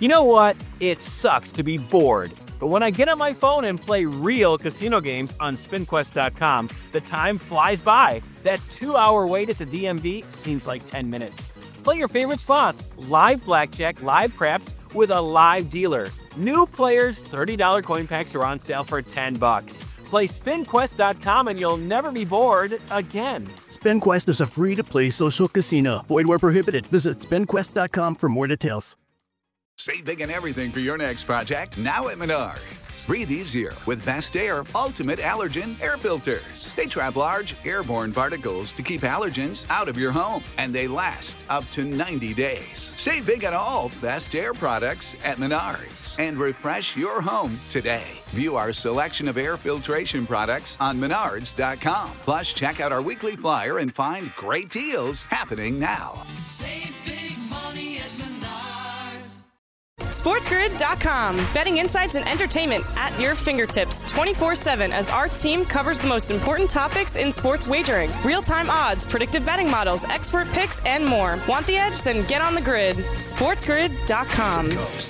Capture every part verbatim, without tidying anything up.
You know what? It sucks to be bored. But when I get on my phone and play real casino games on spin quest dot com, the time flies by. That two-hour wait at the D M V seems like ten minutes. Play your favorite slots, live blackjack, live craps, with a live dealer. New players, thirty dollars coin packs are on sale for ten bucks. Play spin quest dot com and you'll never be bored again. SpinQuest is a free-to-play social casino. Void where prohibited. Visit spin quest dot com for more details. Save big on everything for your next project now at Menards. Breathe easier with Best Air Ultimate Allergen Air Filters. They trap large airborne particles to keep allergens out of your home, and they last up to ninety days. Save big on all Best Air products at Menards and refresh your home today. View our selection of air filtration products on menards dot com. Plus, check out our weekly flyer and find great deals happening now. Save big money at Menards. SportsGrid dot com. Betting insights and entertainment at your fingertips twenty-four seven as our team covers the most important topics in sports wagering. Real-time odds, predictive betting models, expert picks, and more. Want the edge? Then get on the grid. SportsGrid dot com.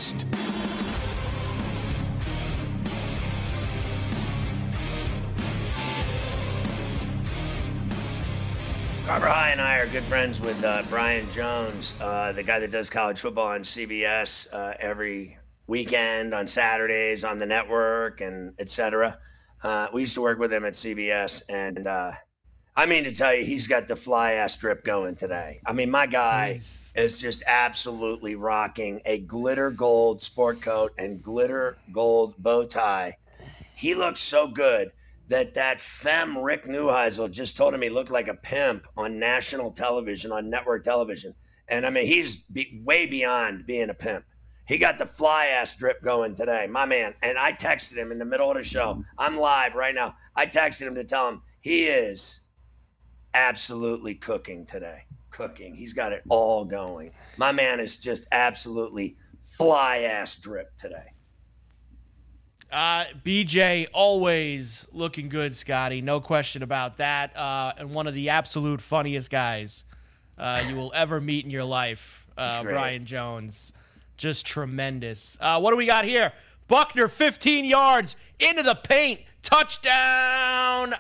Carver High and I are good friends with uh, Brian Jones, uh, the guy that does college football on C B S uh, every weekend, on Saturdays, on the network, and et cetera. Uh, we used to work with him at C B S, and uh, I mean to tell you, he's got the fly-ass drip going today. I mean, my guy nice. is just absolutely rocking a glitter gold sport coat and glitter gold bow tie. He looks so good that that femme Rick Neuheisel just told him he looked like a pimp on national television, on network television. And I mean, he's be, way beyond being a pimp. He got the fly ass drip going today, my man. And I texted him in the middle of the show. I'm live right now. I texted him to tell him he is absolutely cooking today. Cooking. He's got it all going. My man is just absolutely fly ass drip today. Uh, B J always looking good, Scotty. No question about that. Uh, and one of the absolute funniest guys uh, you will ever meet in your life, uh, Brian Jones. Just tremendous. Uh, what do we got here? Buckner, fifteen yards into the paint. Touchdown,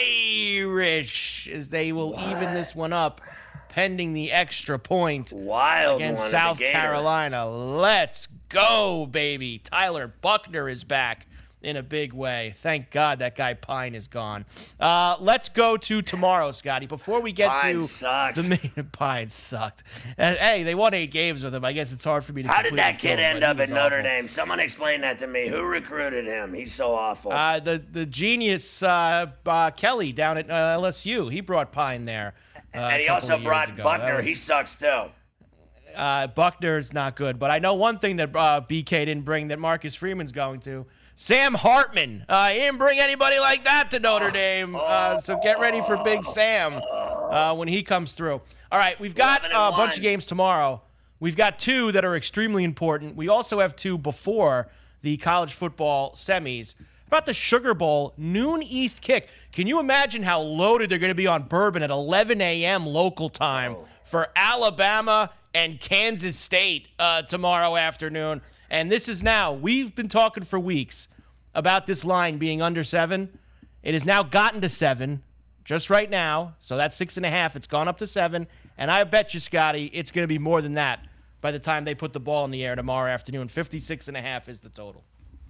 Irish, as they will what? even this one up, pending the extra point Wild against South Carolina. Let's go, baby. Tyler Buckner is back in a big way. Thank God that guy Pine is gone. Uh, let's go to tomorrow, Scotty. Before we get Pine to sucks. the main, Pine sucked. Uh, hey, they won eight games with him. I guess it's hard for me to. How did that kid him, end up at Notre awful. Dame? Someone explain that to me. Who recruited him? He's so awful. Uh, the the genius uh, uh, Kelly down at uh, L S U. He brought Pine there. Uh, and he also brought Buckner. Was, he sucks too. Uh, Buckner's not good, but I know one thing that uh, B K didn't bring that Marcus Freeman's going to. Sam Hartman. Uh, he didn't bring anybody like that to Notre Dame. Uh, so get ready for Big Sam uh, when he comes through. All right, we've got uh, a bunch of games tomorrow. We've got two that are extremely important. We also have two before the college football semis. About the Sugar Bowl, noon East kick. Can you imagine how loaded they're going to be on bourbon at eleven a.m. local time oh. for Alabama and Kansas State uh, tomorrow afternoon? And this is now, we've been talking for weeks about this line being under seven. It has now gotten to seven just right now. So that's six and a half. It's gone up to seven. And I bet you, Scotty, it's going to be more than that by the time they put the ball in the air tomorrow afternoon. fifty-six and a half is the total.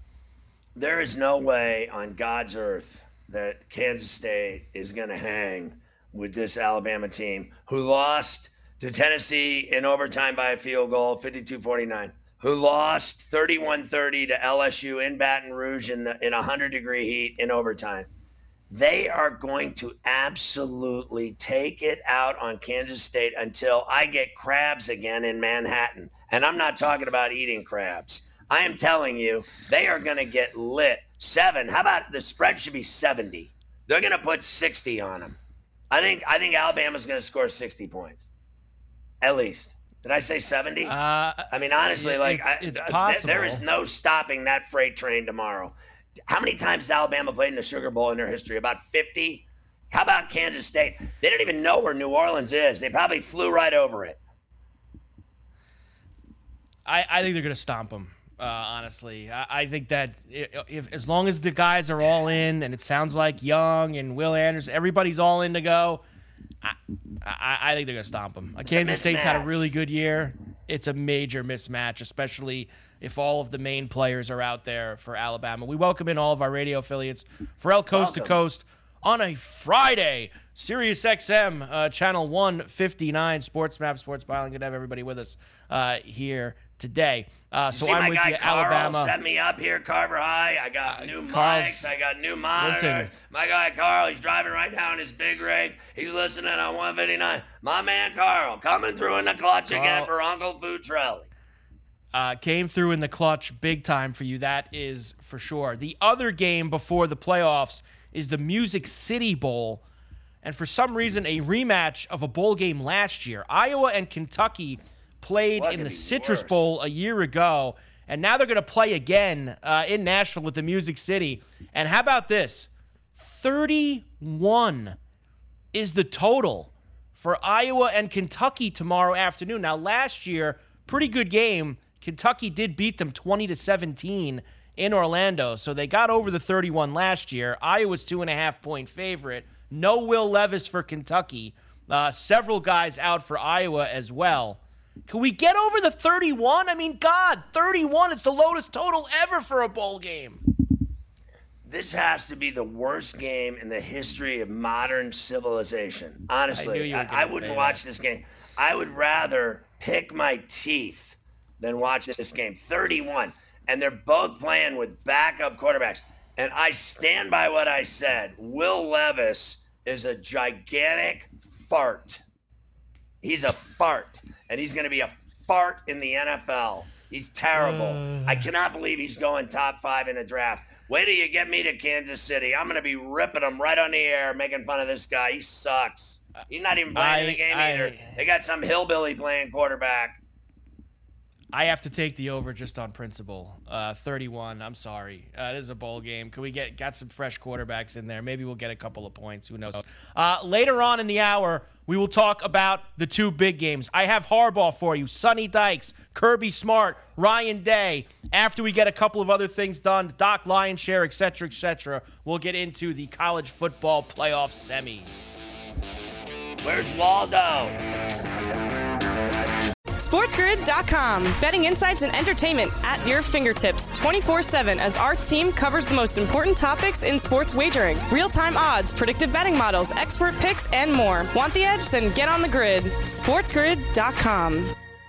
There is no way on God's earth that Kansas State is going to hang with this Alabama team who lost to Tennessee in overtime by a field goal, fifty-two forty-nine, who lost thirty-one thirty to L S U in Baton Rouge in the in one hundred degree heat in overtime. They are going to absolutely take it out on Kansas State until I get crabs again in Manhattan. And I'm not talking about eating crabs. I am telling you, they are going to get lit. Seven. How about the spread should be seventy? They're going to put sixty on them. I think I think Alabama's going to score sixty points. At least. Did I say seventy? Uh, I mean, honestly, it, like it's, I, it's th- possible. there is no stopping that freight train tomorrow. How many times has Alabama played in the Sugar Bowl in their history? About fifty? How about Kansas State? They don't even know where New Orleans is. They probably flew right over it. I, I think they're going to stomp them. Uh, honestly, I, I think that if, if as long as the guys are all in, and it sounds like Young and Will Anderson, everybody's all in to go. I, I, I think they're going to stomp them. Kansas State's had a really good year. It's a major mismatch, especially if all of the main players are out there for Alabama. We welcome in all of our radio affiliates for El Coast Welcome. to Coast on a Friday. Sirius X M, uh, channel one fifty-nine, Sports Map, Sports Byline. Good to have everybody with us uh, here today. Uh, so See I'm my with guy you, Carl Alabama. set me up here, Carver High. I got Uh, new Carl's- mics. I got new monitors. Listen. My guy Carl, he's driving right now in his big rig. He's listening on one fifty-nine. My man Carl coming through in the clutch Carl. again for Uncle Futrelli. Uh, came through in the clutch big time for you. That is for sure. The other game before the playoffs is the Music City Bowl. And for some reason, a rematch of a bowl game last year. Iowa and Kentucky played What in could the be Citrus worse? Bowl a year ago. And now they're going to play again uh, in Nashville at the Music City. And how about this? thirty-one is the total for Iowa and Kentucky tomorrow afternoon. Now, last year, pretty good game. Kentucky did beat them twenty to seventeen in Orlando, so they got over the thirty-one last year. Iowa's two and a half point favorite. No Will Levis for Kentucky. Uh, several guys out for Iowa as well. Can we get over the thirty-one? I mean, God, thirty-one, it's the lowest total ever for a bowl game. This has to be the worst game in the history of modern civilization. Honestly, I knew you were I, gonna I wouldn't say watch that. this game. I would rather pick my teeth than watch this game. thirty-one. And they're both playing with backup quarterbacks. And I stand by what I said. Will Levis is a gigantic fart. He's a fart. And he's going to be a fart in the N F L. He's terrible. Uh. I cannot believe he's going top five in a draft. Wait till you get me to Kansas City. I'm going to be ripping him right on the air, making fun of this guy. He sucks. He's not even playing in the I- game I- either. They got some hillbilly playing quarterback. I have to take the over just on principle. Uh, thirty-one. I'm sorry. Uh, this is a bowl game. Can we get got some fresh quarterbacks in there? Maybe we'll get a couple of points. Who knows? Uh, later on in the hour, we will talk about the two big games. I have Harbaugh for you. Sonny Dykes, Kirby Smart, Ryan Day. After we get a couple of other things done, Doc Lionshare, et cetera, et cetera, we'll get into the college football playoff semis. Where's Waldo? SportsGrid dot com. Betting insights and entertainment at your fingertips twenty-four seven as our team covers the most important topics in sports wagering. Real-time odds, predictive betting models, expert picks, and more. Want the edge? Then get on the grid. SportsGrid dot com.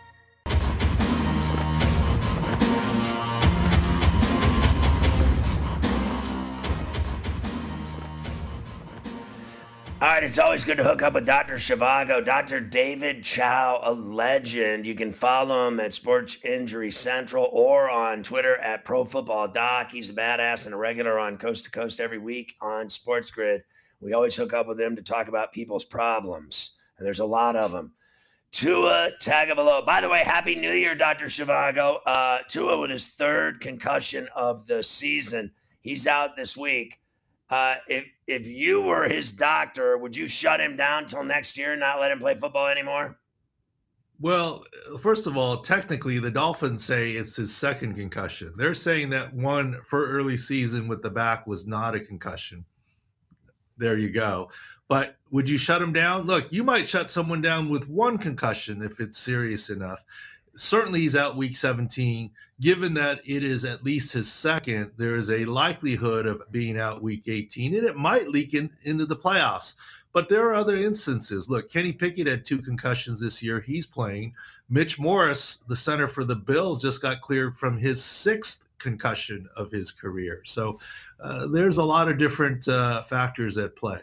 All right, it's always good to hook up with Doctor Zhivago. Doctor David Chow, a legend. You can follow him at Sports Injury Central or on Twitter at Pro Football Doc. He's a badass and a regular on Coast to Coast every week on Sports Grid. We always hook up with him to talk about people's problems, and there's a lot of them. Tua Tagovailoa. By the way, Happy New Year, Doctor Zhivago. Uh, Tua with his third concussion of the season. He's out this week. Uh, if if you were his doctor, would you shut him down till next year and not let him play football anymore? Well, first of all, technically, the Dolphins say it's his second concussion. They're saying that one for early season with the back was not a concussion. There you go. But would you shut him down? Look, you might shut someone down with one concussion if it's serious enough. Certainly he's out week seventeen. Given that it is at least his second, there is a likelihood of being out week eighteen, and it might leak in, into the playoffs. But there are other instances. Look, Kenny Pickett had two concussions this year. He's playing. Mitch Morris, the center for the Bills, just got cleared from his sixth concussion of his career. So uh, there's a lot of different uh, factors at play.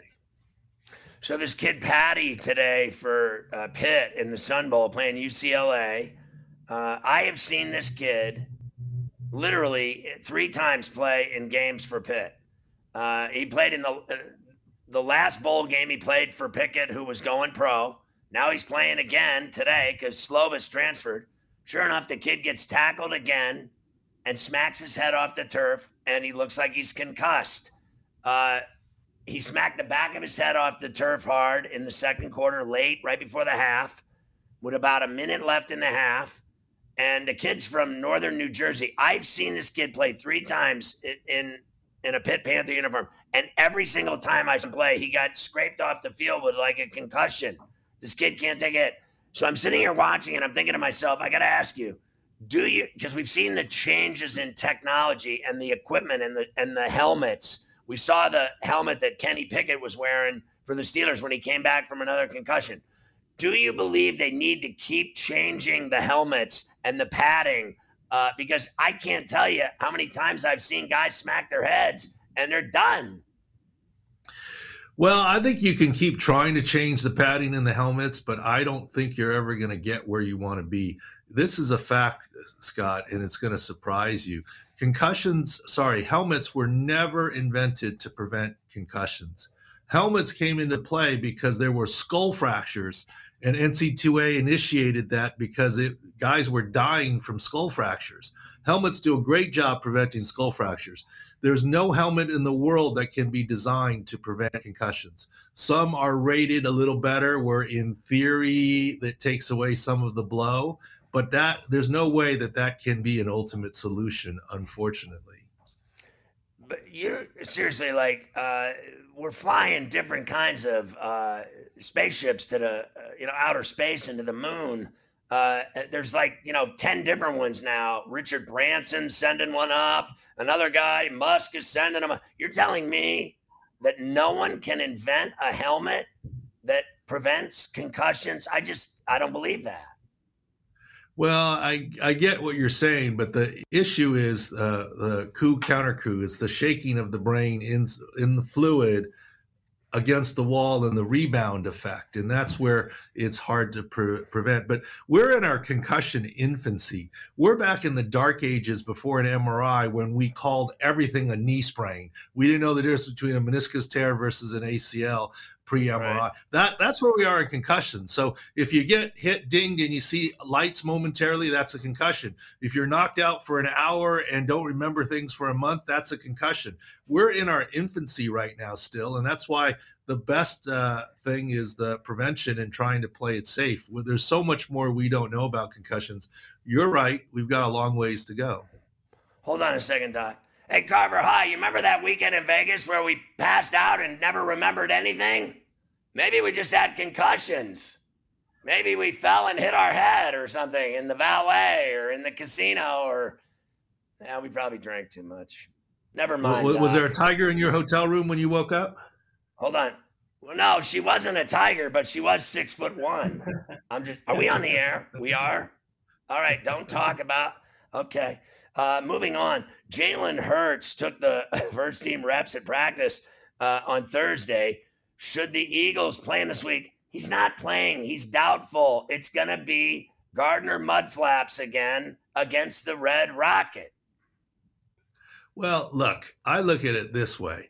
So this kid Patty today for uh, Pitt in the Sun Bowl playing U C L A. Uh, I have seen this kid literally three times play in games for Pitt. Uh, he played in the uh, the last bowl game. He played for Pickett, who was going pro. Now he's playing again today because Slovis transferred. Sure enough, the kid gets tackled again and smacks his head off the turf, and he looks like he's concussed. Uh, he smacked the back of his head off the turf hard in the second quarter, late, right before the half, with about a minute left in the half. And the kid's from northern New Jersey. I've seen this kid play three times in in, in a Pitt Panther uniform. And every single time I saw him play, he got scraped off the field with like a concussion. This kid can't take it. So I'm sitting here watching and I'm thinking to myself, I got to ask you, do you, because we've seen the changes in technology and the equipment and the and the helmets. We saw the helmet that Kenny Pickett was wearing for the Steelers when he came back from another concussion. Do you believe they need to keep changing the helmets and the padding? Uh, because I can't tell you how many times I've seen guys smack their heads and they're done. Well, I think you can keep trying to change the padding in the helmets, but I don't think you're ever going to get where you want to be. This is a fact, Scott, and it's going to surprise you. Concussions, sorry, helmets were never invented to prevent concussions. Helmets came into play because there were skull fractures, and N C double A initiated that because it, guys were dying from skull fractures. Helmets do a great job preventing skull fractures. There's no helmet in the world that can be designed to prevent concussions. Some are rated a little better, where in theory that takes away some of the blow, but that there's no way that that can be an ultimate solution, unfortunately. But you're seriously like, uh, we're flying different kinds of uh, spaceships to the, uh, you know, outer space into the moon. Uh, there's like, you know, ten different ones now. Richard Branson's sending one up. Another guy, Musk, is sending them. You're telling me that no one can invent a helmet that prevents concussions? I just, I don't believe that. Well, I, I get what you're saying, but the issue is uh, the coup counter coup. It's the shaking of the brain in in the fluid against the wall and the rebound effect. And that's where it's hard to pre- prevent. But we're in our concussion infancy. We're back in the dark ages before an M R I when we called everything a knee sprain. We didn't know the difference between a meniscus tear versus an A C L pre-M R I. Right. That That's where we are in concussion. So if you get hit, dinged, and you see lights momentarily, that's a concussion. If you're knocked out for an hour and don't remember things for a month, that's a concussion. We're in our infancy right now still, and that's why the best uh, thing is the prevention and trying to play it safe. There's so much more we don't know about concussions. You're right. We've got a long ways to go. Hold on a second, Doc. Hey, Carver High, you remember that weekend in Vegas where we passed out and never remembered anything? Maybe we just had concussions. Maybe we fell and hit our head or something in the valet or in the casino, or yeah, we probably drank too much. Never mind. Was, was there a tiger in your hotel room when you woke up? Hold on. Well, no, she wasn't a tiger, but she was six foot one. I'm just, are we on the air? We are? All right, don't talk about, okay. Uh, moving on. Jalen Hurts took the first team reps at practice uh, on Thursday. Should the Eagles play him this week? He's not playing. He's doubtful. It's going to be Gardner Mudflaps again against the Red Rocket. Well, look, I look at it this way.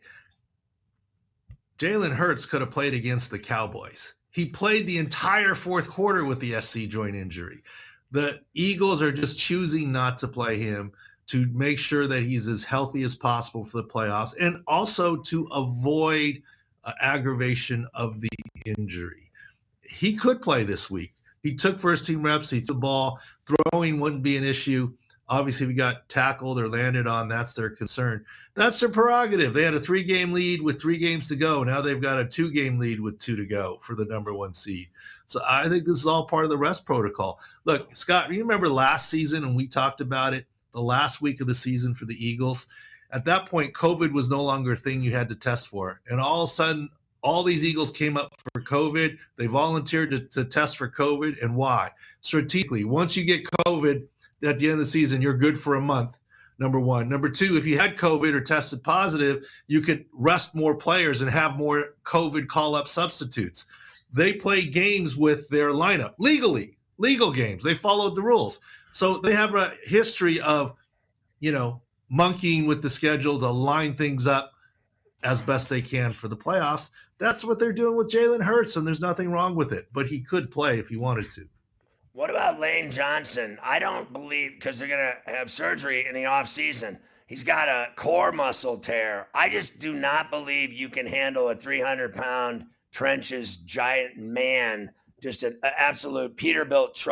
Jalen Hurts could have played against the Cowboys. He played the entire fourth quarter with the S C joint injury. The Eagles are just choosing not to play him to make sure that he's as healthy as possible for the playoffs, and also to avoid uh, aggravation of the injury. He could play this week. He took first team reps. He took the ball. Throwing wouldn't be an issue. Obviously, we got tackled or landed on. That's their concern. That's their prerogative. They had a three-game lead with three games to go. Now they've got a two-game lead with two to go for the number one seed. So I think this is all part of the rest protocol. Look, Scott, you remember last season when we talked about it, the last week of the season for the Eagles? At that point, COVID was no longer a thing you had to test for. And all of a sudden, all these Eagles came up for COVID. They volunteered to, to test for COVID. And why? Strategically, once you get COVID, at the end of the season, you're good for a month, number one. Number two, if you had COVID or tested positive, you could rest more players and have more COVID call-up substitutes. They played games with their lineup, legally, legal games. They followed the rules. So they have a history of, you know, monkeying with the schedule to line things up as best they can for the playoffs. That's what they're doing with Jalen Hurts, and there's nothing wrong with it. But he could play if he wanted to. What about Lane Johnson? I don't believe, because they're going to have surgery in the offseason. He's got a core muscle tear. I just do not believe you can handle a three hundred pound trenches giant man, just an absolute Peterbilt truck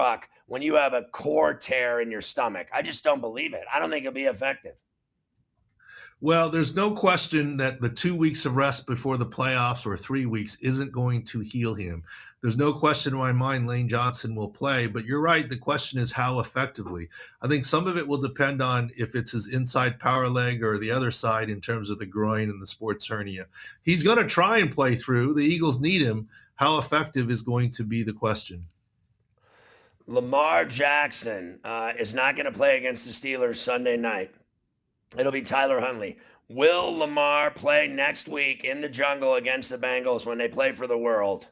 when you have a core tear in your stomach. I just don't believe it. I don't think it'll be effective. Well, there's no question that the two weeks of rest before the playoffs or three weeks isn't going to heal him. There's no question in my mind Lane Johnson will play, but you're right. The question is how effectively. I think some of it will depend on if it's his inside power leg or the other side in terms of the groin and the sports hernia. He's going to try and play through. The Eagles need him. How effective is going to be the question. Lamar Jackson uh, is not going to play against the Steelers Sunday night. It'll be Tyler Huntley. Will Lamar play next week in the jungle against the Bengals when they play for the world?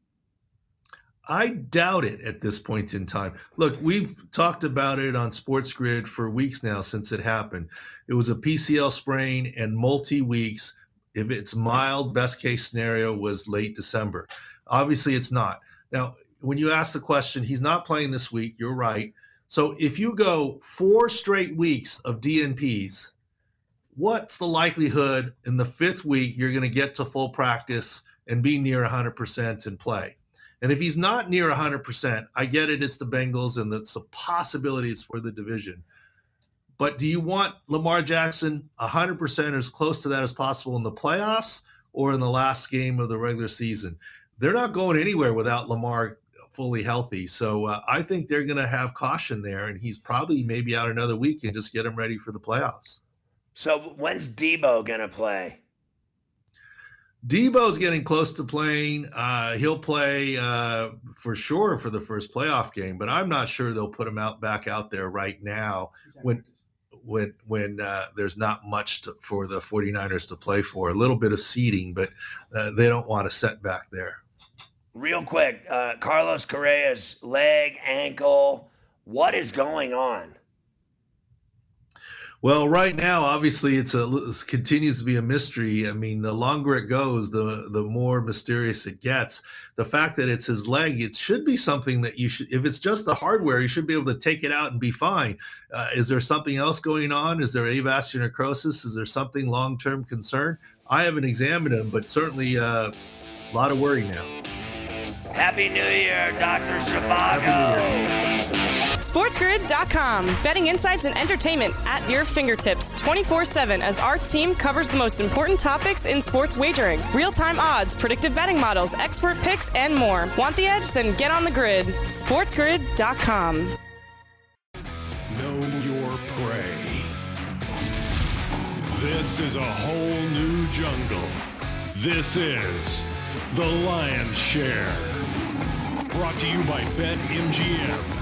I doubt it at this point in time. Look, we've talked about it on Sports Grid for weeks now since it happened. It was a P C L sprain and multi-weeks. If it's mild, best case scenario was late December. Obviously, it's not. Now, when you ask the question, he's not playing this week. You're right. So if you go four straight weeks of D N Ps, what's the likelihood in the fifth week you're going to get to full practice and be near one hundred percent and play? And if he's not near one hundred percent, I get it, it's the Bengals, and it's a possibility it's for the division. But do you want Lamar Jackson one hundred percent as close to that as possible in the playoffs or in the last game of the regular season? They're not going anywhere without Lamar fully healthy. So uh, I think they're going to have caution there, and he's probably maybe out another week and just get him ready for the playoffs. So when's Debo going to play? Debo's getting close to playing. Uh, he'll play uh, for sure for the first playoff game, but I'm not sure they'll put him out back out there right now when when when uh, there's not much to, for the 49ers to play for. A little bit of seeding, but uh, they don't want a setback there. Real quick, uh, Carlos Correa's leg, ankle, what is going on? Well, right now, obviously, it's a it continues to be a mystery. I mean, the longer it goes, the the more mysterious it gets. The fact that it's his leg, it should be something that you should, if it's just the hardware, you should be able to take it out and be fine. Uh, is there something else going on? Is there avascular necrosis? Is there something long-term concern? I haven't examined him, but certainly uh, a lot of worry now. Happy New Year, Doctor Zhivago. SportsGrid dot com. Betting insights and entertainment at your fingertips twenty-four seven as our team covers the most important topics in sports wagering. Real-time odds, predictive betting models, expert picks, and more. Want the edge? Then get on the grid. SportsGrid dot com. Know your prey. This is a whole new jungle. This is The Lion's Share. Brought to you by BetMGM.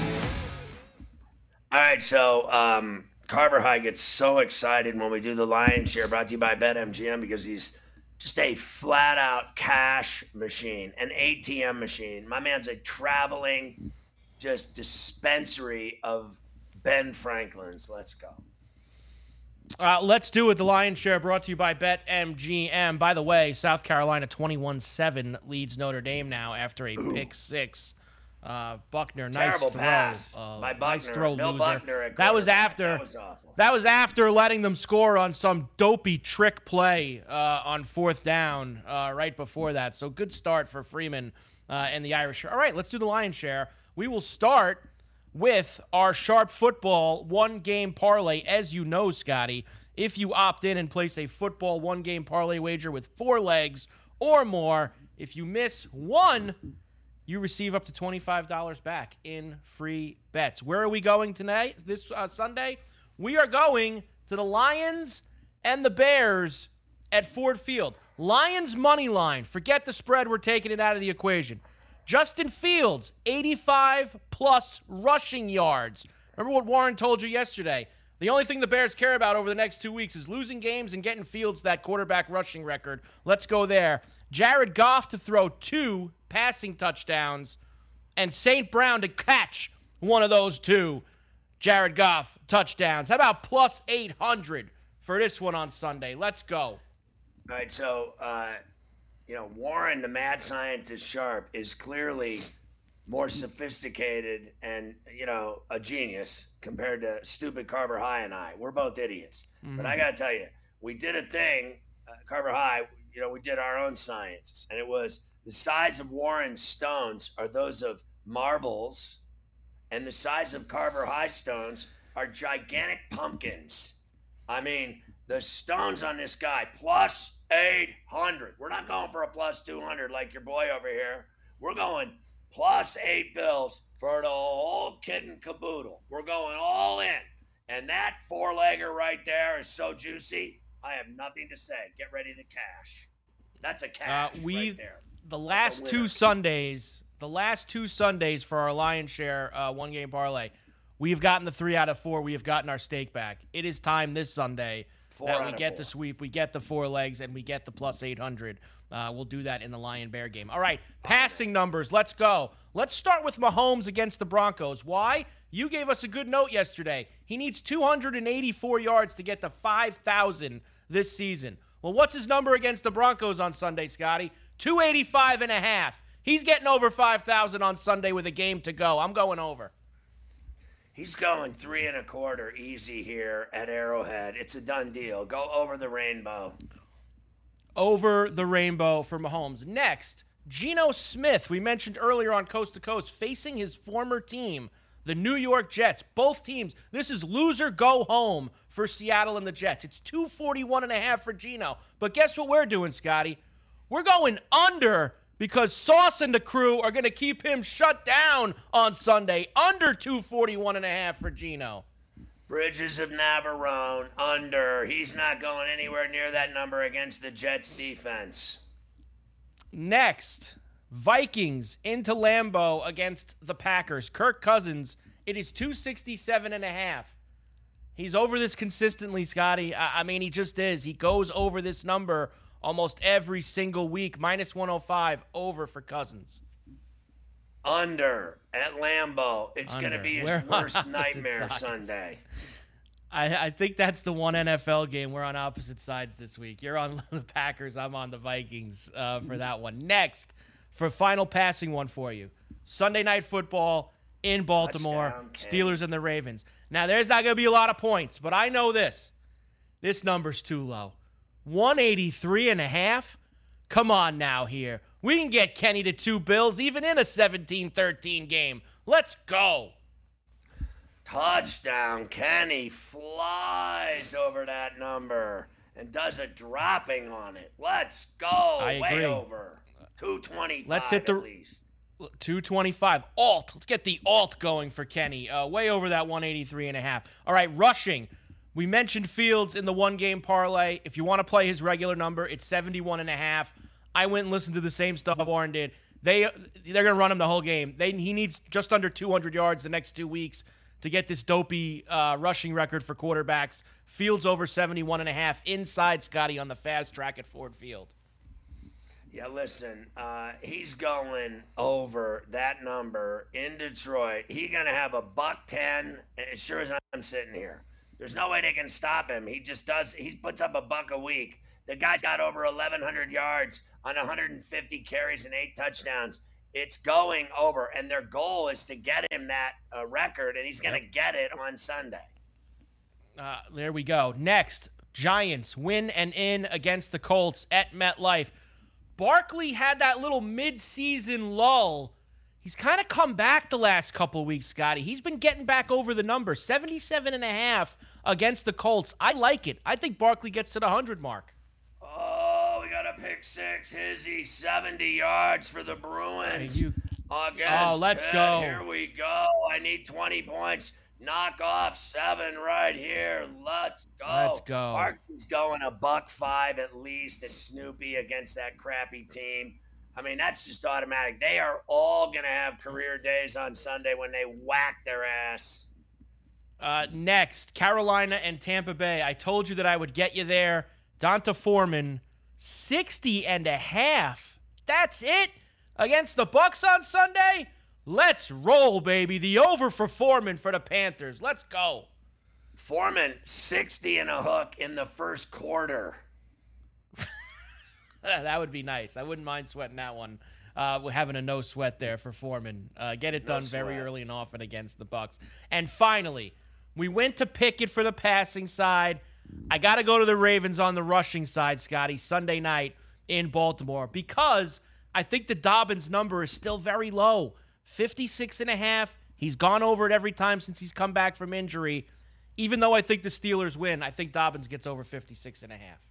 All right, so um, Carver High gets so excited when we do the Lion's Share, brought to you by BetMGM, because he's just a flat-out cash machine, an A T M machine. My man's a traveling just dispensary of Ben Franklin's. Let's go. Uh, let's do it. The Lion's Share brought to you by BetMGM. By the way, South Carolina twenty-one seven leads Notre Dame now after a Ooh. pick six. Uh, Buckner, nice Terrible throw. pass uh, by Buckner. Nice throw, Bill loser. Buckner at that was after. That was awful. That was after letting them score on some dopey trick play uh, on fourth down uh, right before that. So good start for Freeman uh, and the Irish. All right, let's do the Lion's Share. We will start with our Sharp Football one-game parlay. As you know, Scotty, if you opt in and place a football one-game parlay wager with four legs or more, if you miss one, you receive up to twenty-five dollars back in free bets. Where are we going tonight, this uh, Sunday? We are going to the Lions and the Bears at Ford Field. Lions money line. Forget the spread. We're taking it out of the equation. Justin Fields, eighty-five plus rushing yards. Remember what Warren told you yesterday? The only thing the Bears care about over the next two weeks is losing games and getting Fields that quarterback rushing record. Let's go there. Jared Goff to throw two passing touchdowns, and Saint Brown to catch one of those two Jared Goff touchdowns. How about plus eight hundred for this one on Sunday? Let's go. All right, so, uh, you know, Warren, the mad scientist Sharp, is clearly more sophisticated and, you know, a genius compared to stupid Carver High and I. We're both idiots. Mm-hmm. But I got to tell you, we did a thing, uh, Carver High, you know, we did our own science, and it was the size of Warren's stones are those of marbles and the size of Carver High stones are gigantic pumpkins. I mean, the stones on this guy, plus eight hundred. We're not going for a plus two hundred like your boy over here. We're going plus eight bills for the whole kit and caboodle. We're going all in. And that four-legger right there is so juicy, I have nothing to say. Get ready to cash. That's a cash uh, we, right there. The last two Sundays, the last two Sundays for our Lion's Share uh, one-game parlay, we've gotten the three out of four. We have gotten our stake back. It is time this Sunday Four that out we of get four. the sweep, we get the four legs, and we get the plus eight hundred. Uh, we'll do that in the Lion Bear game. All right, passing numbers. Let's go. Let's start with Mahomes against the Broncos. Why? You gave us a good note yesterday. He needs two hundred eighty-four yards to get to five thousand this season. Well, what's his number against the Broncos on Sunday, Scotty? two eighty-five and a half. He's getting over five thousand on Sunday with a game to go. I'm going over. He's going three and a quarter easy here at Arrowhead. It's a done deal. Go over the rainbow. Over the rainbow for Mahomes. Next, Geno Smith, we mentioned earlier on Coast to Coast, facing his former team, the New York Jets. Both teams, this is loser go home for Seattle and the Jets. It's two forty-one and a half for Geno. But guess what we're doing, Scotty? We're going under because Sauce and the crew are going to keep him shut down on Sunday. Under two forty-one and a half for Geno. Bridges of Navarone, under. He's not going anywhere near that number against the Jets defense. Next, Vikings into Lambeau against the Packers. Kirk Cousins, it is two sixty-seven and a half. He's over this consistently, Scotty. I, I mean, he just is. He goes over this number almost every single week. Minus one oh five over for Cousins. Under at Lambeau. It's going to Under. be his We're on worst opposite nightmare sides. Sunday. I, I think that's the one N F L game. We're on opposite sides this week. You're on the Packers. I'm on the Vikings uh, for that one. Next, for final passing one for you. Sunday Night Football in Baltimore. Touchdown, Steelers and the Ravens. Now, there's not going to be a lot of points, but I know this. This number's too low. one eighty-three and a half? Come on now here. We can get Kenny to two bills even in a seventeen thirteen game. Let's go. Touchdown. Kenny flies over that number and does a dropping on it. Let's go. I Way agree. over. two twenty-five Let's hit the- at least. two twenty-five. Alt. Let's get the alt going for Kenny. Uh, way over that one eighty-three and a half. All right, rushing. We mentioned Fields in the one-game parlay. If you want to play his regular number, it's seventy-one and a half. I went and listened to the same stuff Warren did. They, they're going to run him the whole game. They, he needs just under two hundred yards the next two weeks to get this dopey uh, rushing record for quarterbacks. Fields over seventy-one and a half inside Scotty on the fast track at Ford Field. Yeah, listen, uh, he's going over that number in Detroit. He's going to have a buck ten, as sure as I'm sitting here. There's no way they can stop him. He just does. He puts up a buck a week. The guy's got over eleven hundred yards on one hundred fifty carries and eight touchdowns. It's going over, and their goal is to get him that uh, record, and he's going to Yep. get it on Sunday. Uh, there we go. Next, Giants win and in against the Colts at MetLife. Barkley had that little mid-season lull. He's kind of come back the last couple weeks, Scotty. He's been getting back over the number, seventy-seven and a half against the Colts. I like it. I think Barkley gets to the one hundred mark. Oh, we got a pick six. Hizzy, seventy yards for the Bruins. Hey, you- Against Oh, let's Pitt. go. Here we go. I need twenty points. Knock off seven right here. Let's go. Let's go. Barkley's going a buck five at least at Snoopy against that crappy team. I mean, that's just automatic. They are all going to have career days on Sunday when they whack their ass. Uh, next, Carolina and Tampa Bay. I told you that I would get you there. Donta Foreman, sixty and a half. That's it against the Bucks on Sunday. Let's roll, baby. The over for Foreman for the Panthers. Let's go. Foreman, sixty and a hook in the first quarter. That would be nice. I wouldn't mind sweating that one. Uh, we're having a no sweat there for Foreman. Uh, get it No done very sweat. early and often against the Bucks. And finally, we went to Pickett for the passing side. I got to go to the Ravens on the rushing side, Scotty, Sunday night in Baltimore, because I think the Dobbins number is still very low. fifty-six and a half. He's gone over it every time since he's come back from injury. Even though I think the Steelers win, I think Dobbins gets over fifty-six and a half.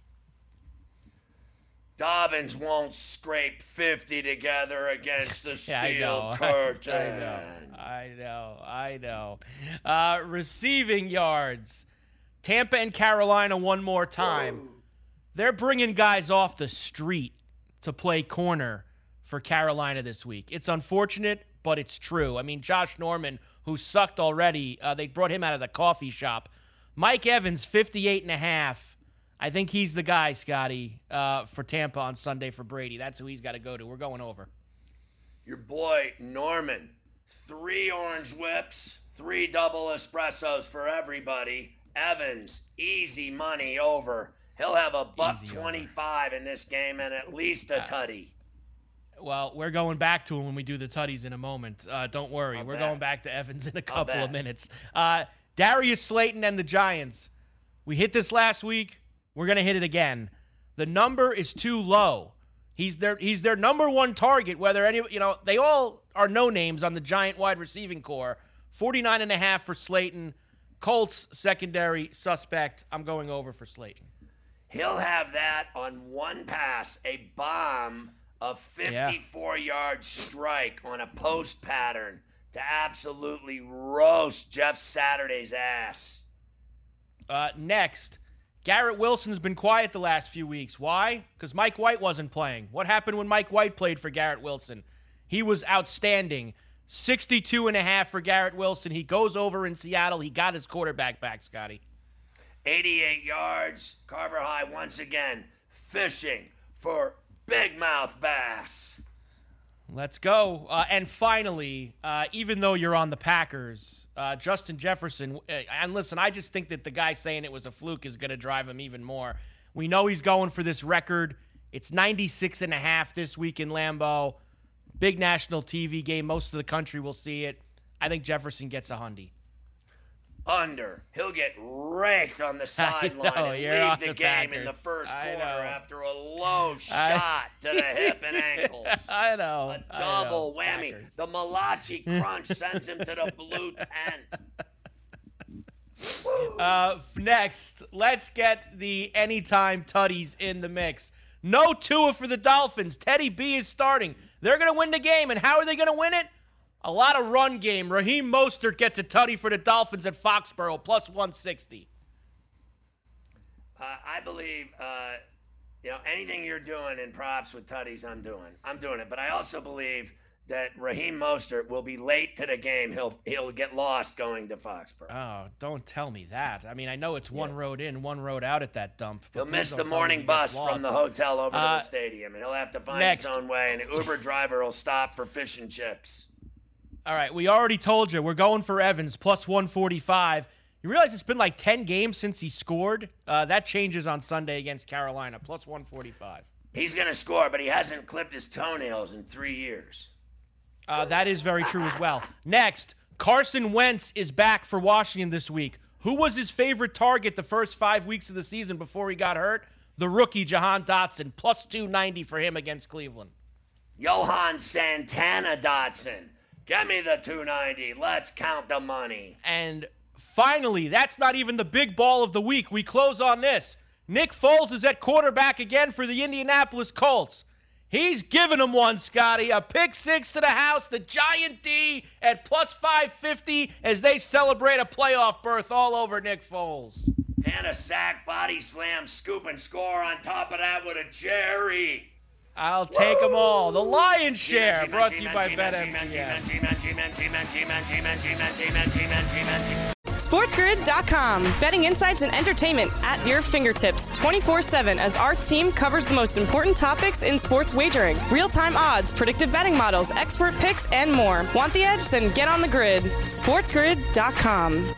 Dobbins won't scrape fifty together against the Yeah, I steel know. curtain. I know. I know. I know. Uh, receiving yards. Tampa and Carolina one more time. Whoa. They're bringing guys off the street to play corner for Carolina this week. It's unfortunate, but it's true. I mean, Josh Norman, who sucked already, uh, they brought him out of the coffee shop. Mike Evans, fifty-eight and a half. I think he's the guy, Scotty, uh, for Tampa on Sunday for Brady. That's who he's got to go to. We're going over. Your boy, Norman. Three orange whips, three double espressos for everybody. Evans, easy money over. He'll have a buck twenty-five in this game and at least a tutty. Uh, well, we're going back to him when we do the tutties in a moment. Uh, don't worry. I'll we're bet. going back to Evans in a couple of minutes. Uh, Darius Slayton and the Giants. We hit this last week. We're going to hit it again. The number is too low. He's their he's their number one target, whether any, you know, they all are no names on the Giant wide receiving core. forty-nine and a half for Slayton. Colts secondary suspect. I'm going over for Slayton. He'll have that on one pass, a bomb, a fifty-four-yard strike on a post pattern to absolutely roast Jeff Saturday's ass. Uh, next, Garrett Wilson's been quiet the last few weeks. Why? Because Mike White wasn't playing. What happened when Mike White played for Garrett Wilson? He was outstanding. sixty-two and a half for Garrett Wilson. He goes over in Seattle. He got his quarterback back, Scotty. eighty-eight yards. Carver High once again fishing for big mouth bass. Let's go. Uh, and finally, uh, even though you're on the Packers, uh, Justin Jefferson, uh, and listen, I just think that the guy saying it was a fluke is going to drive him even more. We know he's going for this record. It's ninety-six and a half this week in Lambeau. Big national T V game. Most of the country will see it. I think Jefferson gets a hundy. Under. He'll get raked on the sideline and leave the, the game Packers. in the first I quarter know. after a low shot I... to the hip and ankles. I know. A double know. whammy. Packers. The Malachi crunch sends him to the blue tent. uh, next, let's get the anytime tutties in the mix. No Tua for the Dolphins. Teddy B is starting. They're going to win the game, and how are they going to win it? A lot of run game. Raheem Mostert gets a tutty for the Dolphins at Foxborough, plus one sixty. Uh, I believe, uh, you know, anything you're doing in props with tutties, I'm doing. I'm doing it. But I also believe that Raheem Mostert will be late to the game. He'll he'll get lost going to Foxborough. Oh, don't tell me that. I mean, I know it's one yes. road in, one road out at that dump. He'll miss the morning bus from the hotel over uh, to the stadium, and he'll have to find next. his own way, and an Uber driver will stop for fish and chips. All right, we already told you. We're going for Evans, plus one forty-five. You realize it's been like ten games since he scored? Uh, that changes on Sunday against Carolina, plus one forty-five. He's going to score, but he hasn't clipped his toenails in three years. Uh, that is very true as well. Next, Carson Wentz is back for Washington this week. Who was his favorite target the first five weeks of the season before he got hurt? The rookie, Jahan Dotson, plus two ninety for him against Cleveland. Johan Santana Dotson. Get me the two ninety. Let's count the money. And finally, that's not even the big ball of the week. We close on this. Nick Foles is at quarterback again for the Indianapolis Colts. He's giving them one, Scotty. A pick six to the house. The Giant D at plus five fifty as they celebrate a playoff berth all over Nick Foles. And a sack, body slam, scoop, and score on top of that with a Jerry. I'll take Woo! them all. The Lion's Share, brought to you by BetMGM. SportsGrid dot com. Betting insights and entertainment at your fingertips twenty-four seven as our team covers the most important topics in sports wagering. Real-time odds, predictive betting models, expert picks, and more. Want the edge? Then get on the grid. SportsGrid dot com.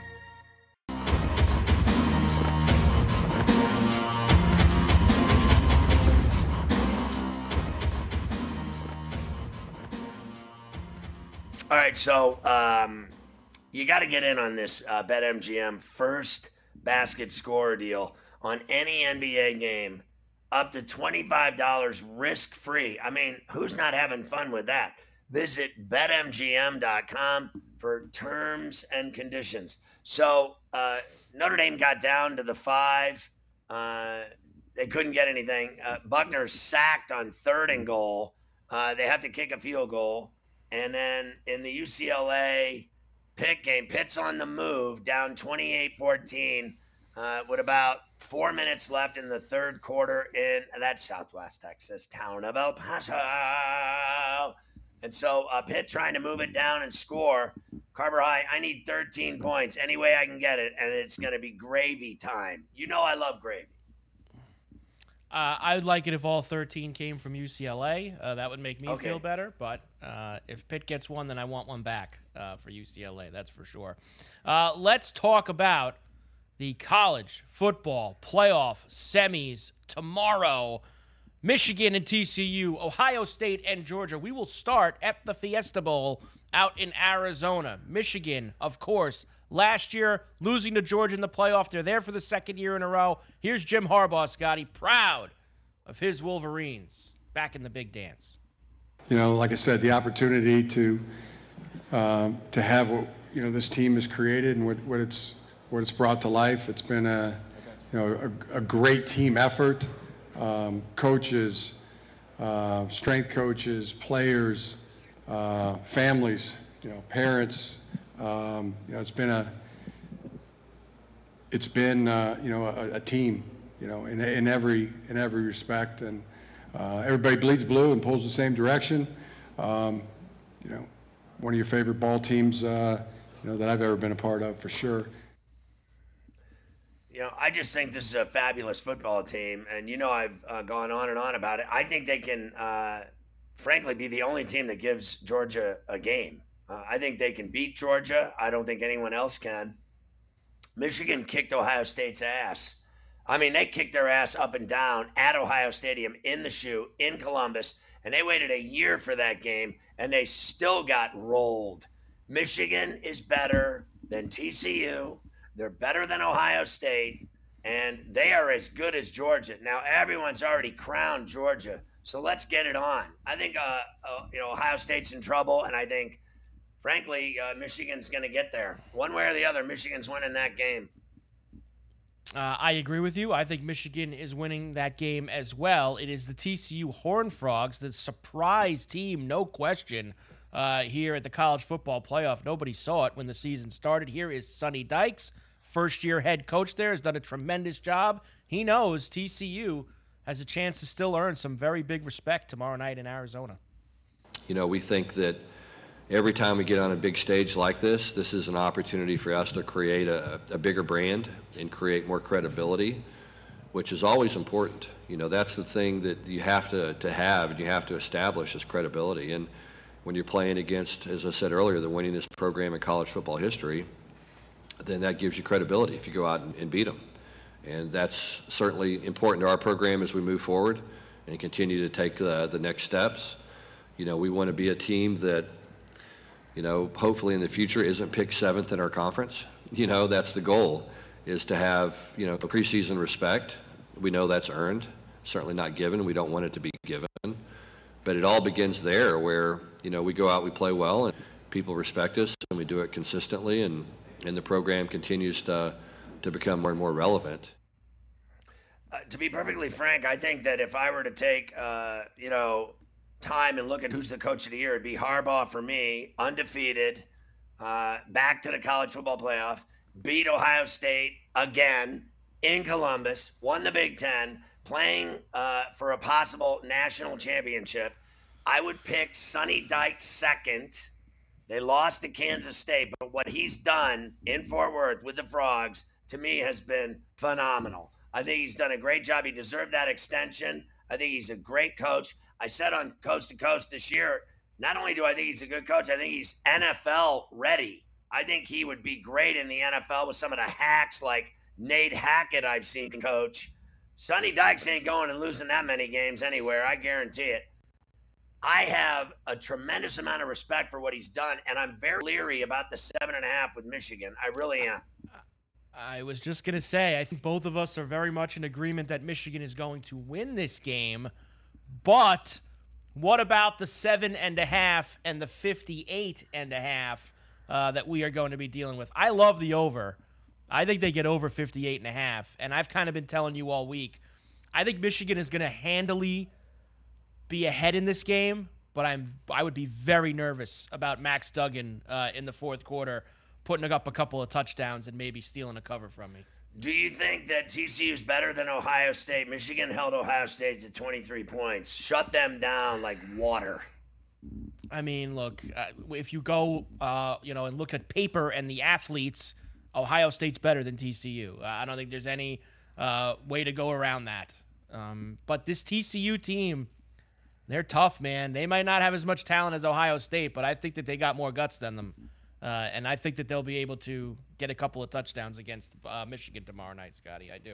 All right, so um, you got to get in on this uh, BetMGM first basket score deal on any N B A game, up to twenty-five dollars risk-free. I mean, who's not having fun with that? Visit Bet M G M dot com for terms and conditions. So uh, Notre Dame got down to the five. Uh, they couldn't get anything. Uh, Buckner sacked on third and goal. Uh, they have to kick a field goal. And then in the U C L A Pitt game, Pitt's on the move, down twenty-eight fourteen uh, with about four minutes left in the third quarter in that Southwest Texas town of El Paso. And so uh, Pitt trying to move it down and score. Carver High, I need thirteen points any way I can get it, and it's going to be gravy time. You know I love gravy. Uh, I would like it if all thirteen came from U C L A. Uh, that would make me Okay. feel better. But uh, if Pitt gets one, then I want one back uh, for U C L A. That's for sure. Uh, let's talk about the college football playoff semis tomorrow. Michigan and T C U, Ohio State and Georgia. We will start at the Fiesta Bowl out in Arizona. Michigan, of course, last year losing to Georgia in the playoff. They're there for the second year in a row. Here's Jim Harbaugh, Scotty, proud of his Wolverines back in the big dance. You know, like I said, the opportunity to um, to have what you know this team has created and what, what it's what it's brought to life. It's been a you know a, a great team effort. Um, coaches, uh, strength coaches, players, uh, families, you know, parents. Um, you know, it's been a, it's been uh, you know a, a team, you know, in in every in every respect, and uh, everybody bleeds blue and pulls the same direction. Um, you know, one of your favorite ball teams, uh, you know, that I've ever been a part of, for sure. You know, I just think this is a fabulous football team, and you know I've uh, gone on and on about it. I think they can, uh, frankly, be the only team that gives Georgia a game. Uh, I think they can beat Georgia. I don't think anyone else can. Michigan kicked Ohio State's ass. I mean, they kicked their ass up and down at Ohio Stadium, in the shoe, in Columbus, and they waited a year for that game, and they still got rolled. Michigan is better than T C U. They're better than Ohio State, and they are as good as Georgia. Now, everyone's already crowned Georgia, so let's get it on. I think uh, uh, you know Ohio State's in trouble, and I think, frankly, uh, Michigan's going to get there. One way or the other, Michigan's winning that game. Uh, I agree with you. I think Michigan is winning that game as well. It is the T C U Horned Frogs, the surprise team, no question, uh, here at the college football playoff. Nobody saw it when the season started. Here is Sonny Dykes, first-year head coach there, has done a tremendous job. He knows T C U has a chance to still earn some very big respect tomorrow night in Arizona. You know, we think that every time we get on a big stage like this, this is an opportunity for us to create a, a bigger brand and create more credibility, which is always important. You know, that's the thing that you have to, to have and you have to establish is credibility. And when you're playing against, as I said earlier, the winningest program in college football history, then that gives you credibility if you go out and, and beat them. And that's certainly important to our program as we move forward and continue to take the, the next steps. You know, we want to be a team that, you know, hopefully in the future isn't picked seventh in our conference. You know, that's the goal, is to have, you know, preseason respect. We know that's earned, certainly not given. We don't want it to be given. But it all begins there where, you know, we go out, we play well, and people respect us, and we do it consistently, and, and the program continues to, to become more and more relevant. Uh, to be perfectly frank, I think that if I were to take, uh, you know, time and look at who's the coach of the year, it'd be Harbaugh for me, undefeated, uh, back to the college football playoff, beat Ohio State again in Columbus, won the Big Ten, playing uh, for a possible national championship. I would pick Sonny Dykes second. They lost to Kansas State, but what he's done in Fort Worth with the Frogs, to me, has been phenomenal. I think he's done a great job. He deserved that extension. I think he's a great coach. I said on Coast to Coast this year, not only do I think he's a good coach, I think he's N F L ready. I think he would be great in the N F L with some of the hacks like Nate Hackett I've seen coach. Sonny Dykes ain't going and losing that many games anywhere, I guarantee it. I have a tremendous amount of respect for what he's done, and I'm very leery about the seven and a half with Michigan. I really am. I was just going to say, I think both of us are very much in agreement that Michigan is going to win this game. But what about the seven and a half and the fifty-eight and a half? uh, that we are going to be dealing with. I love the over. I think they get over fifty-eight and a half, and I've kind of been telling you all week, I think Michigan is going to handily be ahead in this game, but I'm I would be very nervous about Max Duggan uh, in the fourth quarter putting up a couple of touchdowns and maybe stealing a cover from me. Do you think that T C U is better than Ohio State? Michigan held Ohio State to twenty-three points, shut them down like water. I mean, look, uh, if you go, uh, you know, and look at paper and the athletes, Ohio State's better than T C U. Uh, I don't think there's any uh, way to go around that. Um, but this T C U team, they're tough, man. They might not have as much talent as Ohio State, but I think that they got more guts than them. Uh, and I think that they'll be able to get a couple of touchdowns against uh, Michigan tomorrow night, Scotty. I do.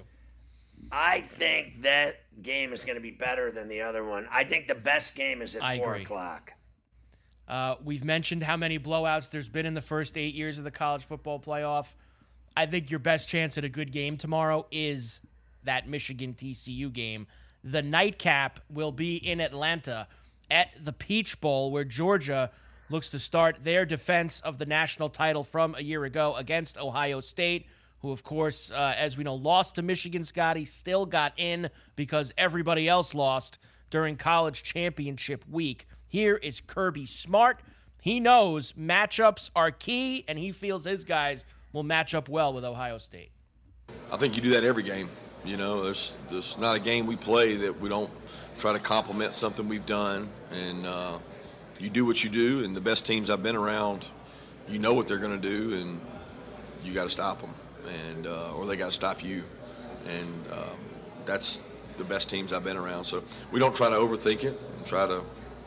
I think that game is going to be better than the other one. I think the best game is at I four agree. o'clock. Uh, we've mentioned how many blowouts there's been in the first eight years of the college football playoff. I think your best chance at a good game tomorrow is that Michigan-T C U game. The nightcap will be in Atlanta at the Peach Bowl, where Georgia looks to start their defense of the national title from a year ago against Ohio State, who, of course, uh, as we know, lost to Michigan, Scotty, still got in because everybody else lost during college championship week. Here is Kirby Smart. He knows matchups are key, and he feels his guys will match up well with Ohio State. I think you do that every game. You know, there's, there's not a game we play that we don't try to complement something we've done, and uh, you do what you do, and the best teams I've been around, you know what they're going to do, and you got to stop them, and uh, or they got to stop you, and um, that's the best teams I've been around. So we don't try to overthink it and try to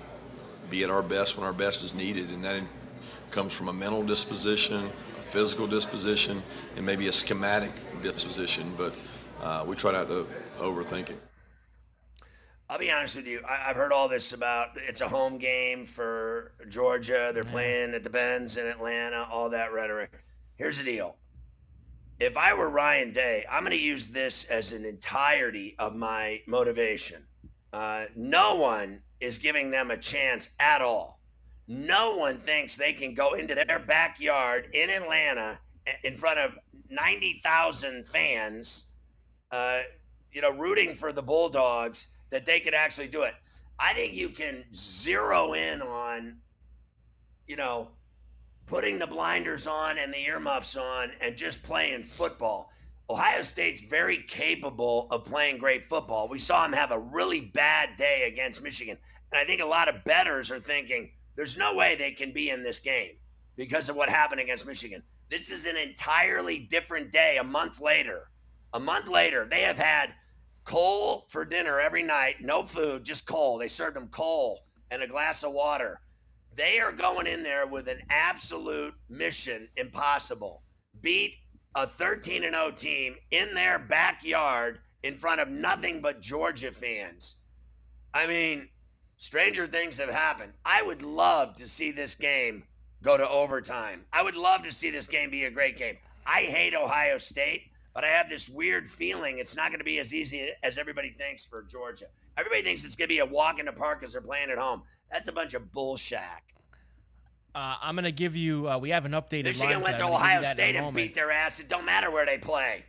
be at our best when our best is needed, and that comes from a mental disposition, a physical disposition, and maybe a schematic disposition, but uh, we try not to overthink it. I'll be honest with you. I, I've heard all this about it's a home game for Georgia. They're playing at the Benz in Atlanta, all that rhetoric. Here's the deal. If I were Ryan Day, I'm going to use this as an entirety of my motivation. Uh, no one is giving them a chance at all. No one thinks they can go into their backyard in Atlanta in front of ninety thousand fans, uh, you know, rooting for the Bulldogs, that they could actually do it. I think you can zero in on, you know, putting the blinders on and the earmuffs on and just playing football. Ohio State's very capable of playing great football. We saw them have a really bad day against Michigan. And I think a lot of bettors are thinking there's no way they can be in this game because of what happened against Michigan. This is an entirely different day a month later. A month later, they have had coal for dinner every night, no food, just coal. They served them coal and a glass of water. They are going in there with an absolute mission impossible. Beat a thirteen and oh team in their backyard in front of nothing but Georgia fans. I mean, stranger things have happened. I would love to see this game go to overtime. I would love to see this game be a great game. I hate Ohio State, but I have this weird feeling it's not going to be as easy as everybody thinks for Georgia. Everybody thinks it's going to be a walk in the park because they're playing at home. That's a bunch of bullshack. Uh, I'm going to give you, uh, we have an updated Michigan line. went to Ohio State and beat their ass. It don't matter where they play.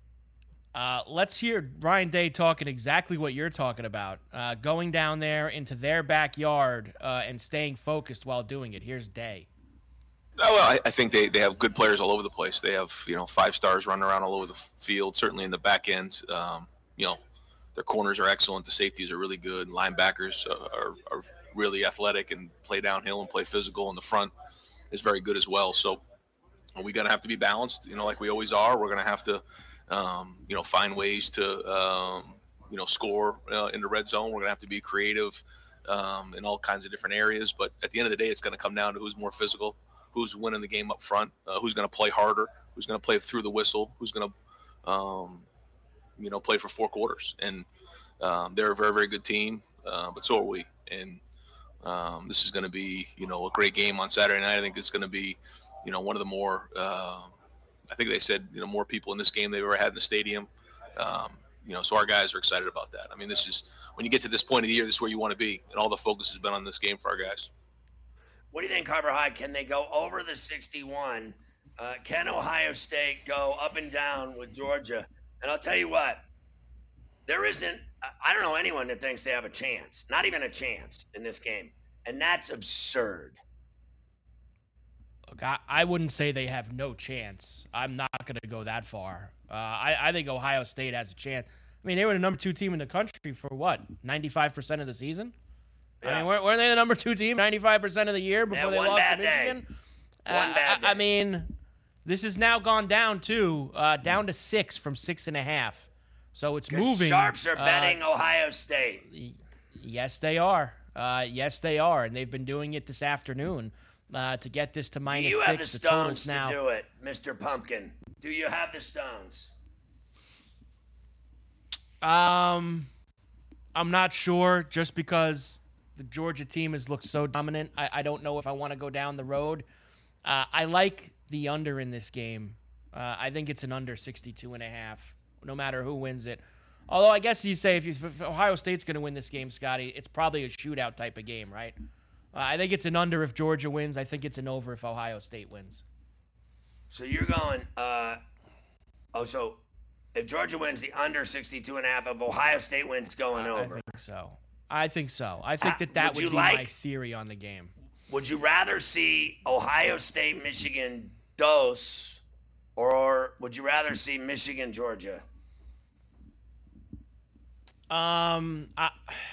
Uh, let's hear Ryan Day talking exactly what you're talking about. Uh, going down there into their backyard uh, and staying focused while doing it. Here's Day. Oh, well, I, I think they, they have good players all over the place. They have, you know, five stars running around all over the field, certainly in the back end. Um, you know, their corners are excellent. The safeties are really good. Linebackers uh, are, are really athletic and play downhill and play physical. And the front is very good as well. So we're going to have to be balanced, you know, like we always are. We're going to have to, um, you know, find ways to, um, you know, score uh, in the red zone. We're going to have to be creative um, in all kinds of different areas. But at the end of the day, it's going to come down to who's more physical, who's winning the game up front, uh, who's going to play harder, who's going to play through the whistle, who's going to, um, you know, play for four quarters. And um, they're a very, very good team, uh, but so are we. And um, this is going to be, you know, a great game on Saturday night. I think it's going to be, you know, one of the more, uh, I think they said, you know, more people in this game they've ever had in the stadium. Um, you know, so our guys are excited about that. I mean, this is, when you get to this point of the year, this is where you want to be. And all the focus has been on this game for our guys. What do you think, Carver High? Can they go over the sixty-one? Uh, can Ohio State go up and down with Georgia? And I'll tell you what, there isn't, I don't know anyone that thinks they have a chance, not even a chance in this game. And that's absurd. Look, I, I wouldn't say they have no chance. I'm not going to go that far. Uh, I, I think Ohio State has a chance. I mean, they were the number two team in the country for what, ninety-five percent of the season? Yeah. I mean, weren't, weren't they the number two team ninety-five percent of the year before yeah, they lost to Day. Michigan? One uh, bad day. I, I mean, this has now gone down to uh, down to six from six and a half. So it's moving. Sharps are betting uh, Ohio State. Y- yes, they are. Uh, yes, they are, and they've been doing it this afternoon uh, to get this to minus do you six. have the stones now. to do it, Mister Pumpkin? Do you have the stones? Um, I'm not sure. Just because the Georgia team has looked so dominant, I, I don't know if I want to go down the road. Uh, I like the under in this game. Uh, I think it's an under sixty-two and a half, no matter who wins it. Although I guess you say if, you, if Ohio State's going to win this game, Scotty, it's probably a shootout type of game, right? Uh, I think it's an under if Georgia wins. I think it's an over if Ohio State wins. So you're going, uh, oh, so if Georgia wins, the under sixty-two and a half. If Ohio State wins, it's going uh, over. I think so. I think so. I think that that would would, you be like- my theory on the game. Would you rather see Ohio State, Michigan, dose, or would you rather see Michigan, Georgia? Um, I,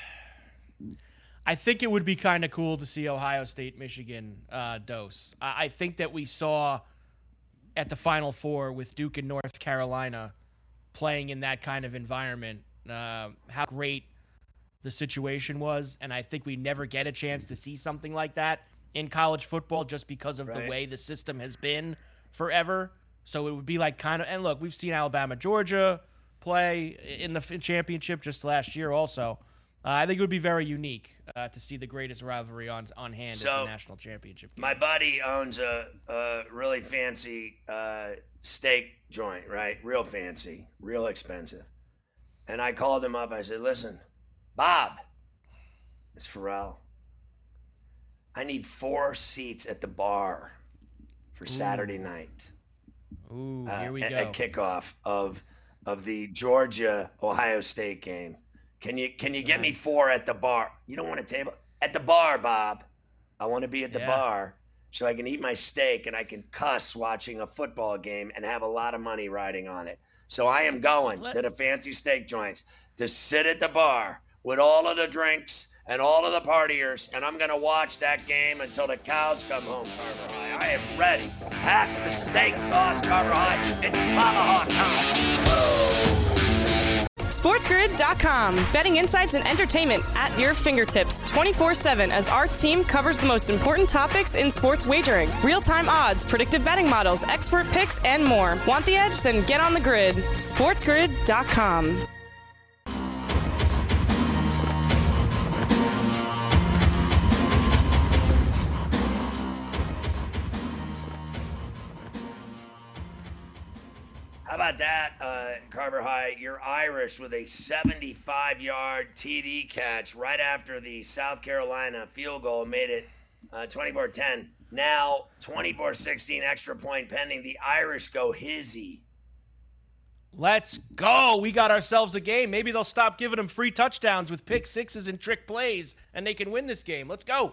I think it would be kind of cool to see Ohio State, Michigan uh, dose. I, I think that we saw at the Final Four with Duke and North Carolina playing in that kind of environment, uh, how great the situation was, and I think we never get a chance to see something like that in college football just because of Right. the way the system has been forever. So it would be like kind of, and look, we've seen Alabama, Georgia play in the f- championship just last year also. Uh, I think it would be very unique uh, to see the greatest rivalry on on hand So, at the national championship game. My buddy owns a, a really fancy uh, steak joint, right? Real fancy, real expensive. And I called him up. I said, listen, Bob, it's Pharrell. I need four seats at the bar for Saturday Ooh. night. Ooh, uh, here we at, go. at kickoff of of the Georgia Ohio State game. Can you can you get me four at the bar? You don't want a table at the bar, Bob. I want to be at the Yeah. bar so I can eat my steak and I can cuss watching a football game and have a lot of money riding on it. So I am going to the fancy steak joints to sit at the bar with all of the drinks and all of the partiers, and I'm going to watch that game until the cows come home, Carver High. I am ready. Pass the steak sauce, Carver High. It's tomahawk time. SportsGrid dot com. Betting insights and entertainment at your fingertips twenty-four seven as our team covers the most important topics in sports wagering. Real-time odds, predictive betting models, expert picks, and more. Want the edge? Then get on the grid. SportsGrid dot com. How about that, uh, Carver High? You're Irish with a seventy-five-yard T D catch right after the South Carolina field goal made it uh, twenty-four ten. Now twenty-four sixteen extra point pending. The Irish go hizzy. Let's go. We got ourselves a game. Maybe they'll stop giving them free touchdowns with pick sixes and trick plays, and they can win this game. Let's go.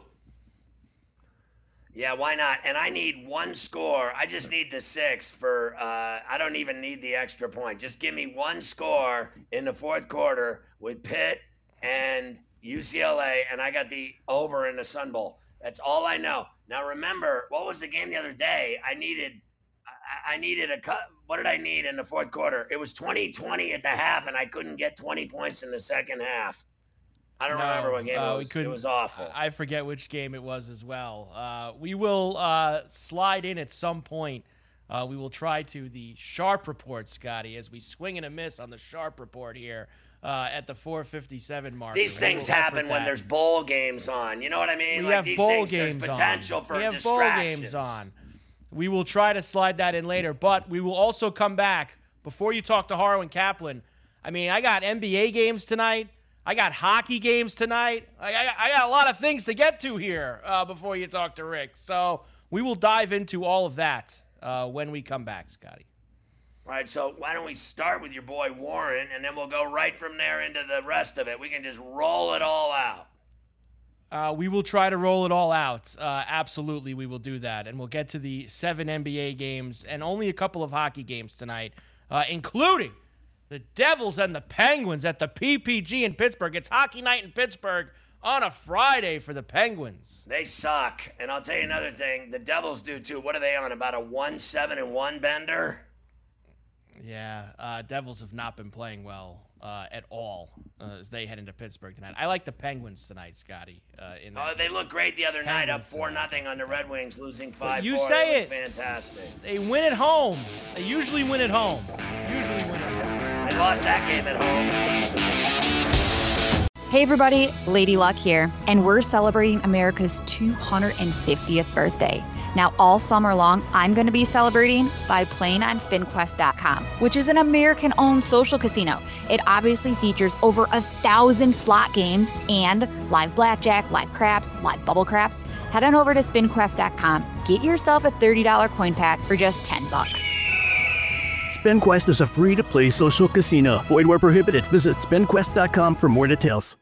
Yeah, why not? And I need one score. I just need the six for, uh, I don't even need the extra point. Just give me one score in the fourth quarter with Pitt and U C L A, and I got the over in the Sun Bowl. That's all I know. Now, remember, what was the game the other day? I needed, I, I needed a cut. What did I need in the fourth quarter? It was twenty twenty at the half, and I couldn't get twenty points in the second half. I don't No, remember what game uh, it we was. It couldn't- was awful. I forget which game it was as well. Uh, we will uh, slide in at some point. Uh, we will try to the Sharp Report, Scotty, as we swing and a miss on the Sharp Report here uh, at the four fifty-seven mark. These things happen when there's bowl games on. You know what I mean? We like have these bowl things, games there's potential on. for we have distractions. bowl games on. We will try to slide that in later, but we will also come back before you talk to Harlan Kaplan. I mean, I got N B A games tonight. I got hockey games tonight. I, I, I got a lot of things to get to here uh, before you talk to Rick. So we will dive into all of that uh, when we come back, Scotty. All right, so why don't we start with your boy Warren, and then we'll go right from there into the rest of it. We can just roll it all out. Uh, we will try to roll it all out. Uh, absolutely, we will do that. And we'll get to the seven N B A games and only a couple of hockey games tonight, uh, including the Devils and the Penguins at the P P G in Pittsburgh. It's hockey night in Pittsburgh on a Friday for the Penguins. They suck. And I'll tell you another thing. The Devils do, too. What are they on, about a one seven and one bender? Yeah, uh, Devils have not been playing well uh, at all uh, as they head into Pittsburgh tonight. I like the Penguins tonight, Scotty. Uh, in oh, they looked great the other Penguins night, up four nothing on the Red Wings, losing five four. You say it. Fantastic. They win at home. They usually win at home. Usually win at home. They lost that game at home. Hey everybody, Lady Luck here, and we're celebrating America's two hundred fiftieth birthday. Now, all summer long, I'm going to be celebrating by playing on Spin Quest dot com, which is an American-owned social casino. It obviously features over a thousand slot games and live blackjack, live craps, live bubble craps. Head on over to Spin Quest dot com. Get yourself a thirty dollars coin pack for just ten bucks. SpinQuest is a free-to-play social casino. Void where prohibited. Visit Spin Quest dot com for more details.